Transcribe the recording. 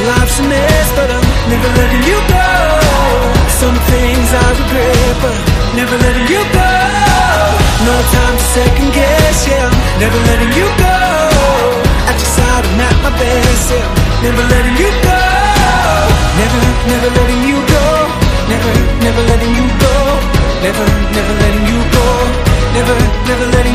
life's a mess, but I'm never letting you go. Some things I regret, but I'm never letting you go. No time to second guess, yeah, I'm never letting you go. At your side, I'm at my best, yeah, I'm never letting you go. Never letting you go. Never letting you go. Never letting you go. Never letting